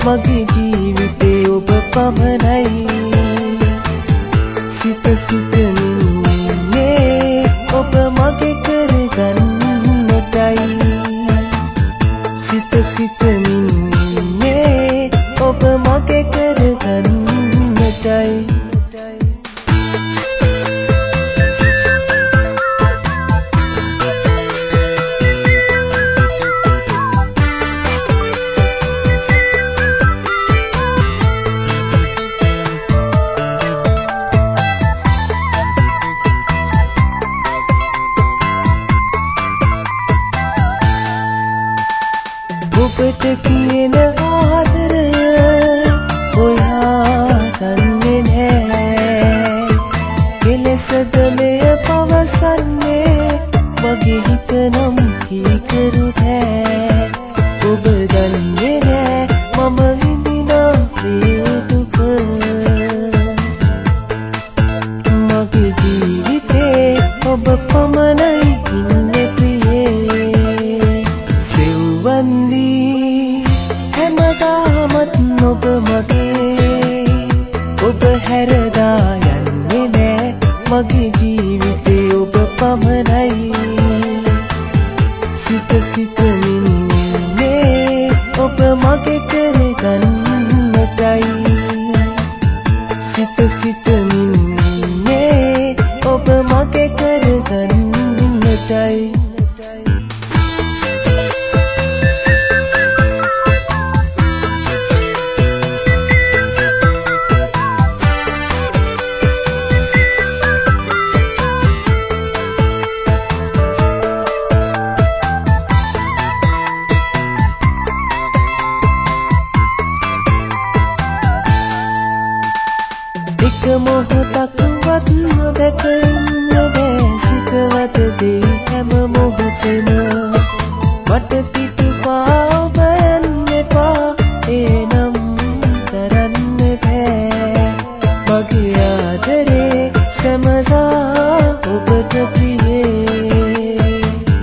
මගේ ජීවිතේ ඔබ පමණයි සිත සිතන්නේ ඔබ මගේ කරගන්නටයි සිත සිතන්නේ ඔබ මගේ කරගන්නටයි ඔබට කියන ආදරය ඔයා දන්නේ නැහැ කෙලෙසද මෙය පවසන්නේ මගේ හිත නම් කීකරු නෑ ඔබ දන්නේ නෑ මම විඳින ප්‍රිය දුක මගේ ජීවිතේ ඔබ පමණයි ඉන්නේ ප්‍රියේ සෙව්වන්දී හැමදාමත් ඔබ මගේ ඔබ හැරදා යන්නේ නෑ මගේ ජීවිතේ ඔබ පමණයි සිත සිතමින්නේ ඔබ මගේ කරගන්නටයි සිත සිතමින්නේ ඔබ මගේ කරගන්නටයි එක මොහොතක්වත් නොදැක ඉන්න බෑ සිතවත දෙයි හැම මොහොතෙම මට පිටුපා ඔබ යන්න එපා එනම් කරන්න බෑ මගේ ආදරේ සැමදා ඔබට ප්‍රියේ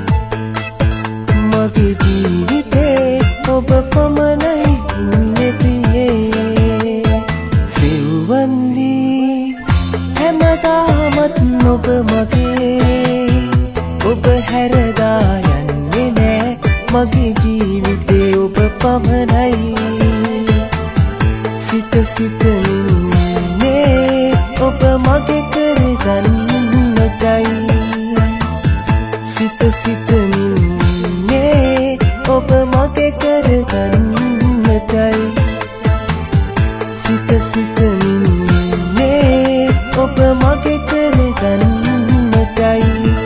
මගේ ජීවිතේ ඔබ පමණයි ඉන්නේ ප්‍රියේ සෙව්වන්දී හැමදාමත් ඔබ මගේ ඔබ හැරදා යන්නේ නෑ මගේ ජීවිතේ ඔබ පමණයි සිත සිතමින්නේ ඔබ මගේ කරගන්නටයි සිත සිතමින්නේ ඔබ මගේ කරගන්නටයි සිත සිතමින්නේ ඔබ මගේ කරගන්නටයි